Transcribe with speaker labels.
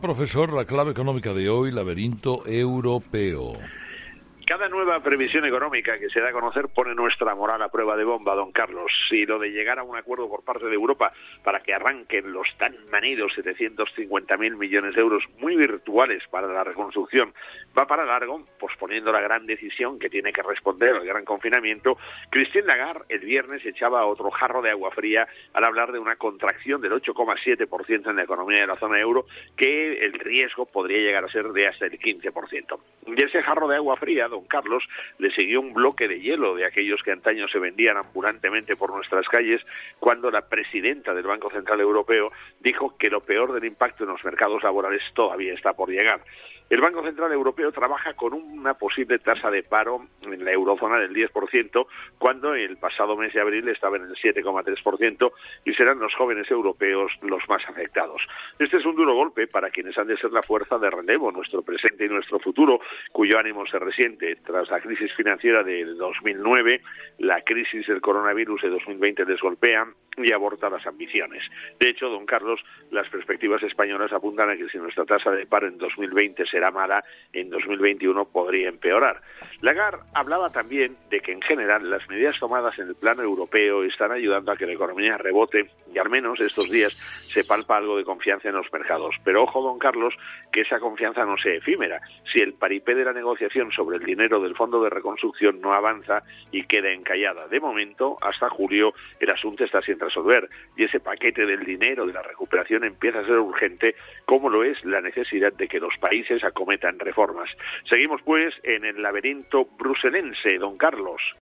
Speaker 1: Profesor, la clave económica de hoy, laberinto europeo.
Speaker 2: Cada nueva previsión económica que se da a conocer pone nuestra moral a prueba de bomba, don Carlos. Si lo de llegar a un acuerdo por parte de Europa para que arranquen los tan manidos 750.000 millones de euros muy virtuales para la reconstrucción va para largo, posponiendo la gran decisión que tiene que responder al gran confinamiento, Christine Lagarde el viernes echaba otro jarro de agua fría al hablar de una contracción del 8,7% en la economía de la zona euro, que el riesgo podría llegar a ser de hasta el 15%. Y ese jarro de agua fría, don Carlos, le siguió un bloque de hielo de aquellos que antaño se vendían ambulantemente por nuestras calles cuando la presidenta del Banco Central Europeo dijo que lo peor del impacto en los mercados laborales todavía está por llegar. El Banco Central Europeo trabaja con una posible tasa de paro en la eurozona del 10%, cuando el pasado mes de abril estaba en el 7,3%, y serán los jóvenes europeos los más afectados. Este es un duro golpe para quienes han de ser la fuerza de relevo, nuestro presente y nuestro futuro, cuyo ánimo se resiente tras la crisis financiera del 2009, la crisis del coronavirus de 2020 les golpea y aborta las ambiciones. De hecho, don Carlos, las perspectivas españolas apuntan a que si nuestra tasa de paro en 2020 será mala, en 2021 podría empeorar. Lagarde hablaba también de que en general las medidas tomadas en el plano europeo están ayudando a que la economía rebote y al menos estos días se palpa algo de confianza en los mercados. Pero ojo, don Carlos, que esa confianza no sea efímera. Si el paripé de la negociación sobre el dinero del Fondo de Reconstrucción no avanza y queda encallada de momento, hasta julio el asunto está sin resolver y ese paquete del dinero de la recuperación empieza a ser urgente, como lo es la necesidad de que los países acometan reformas. Seguimos pues en el laberinto bruselense, don Carlos.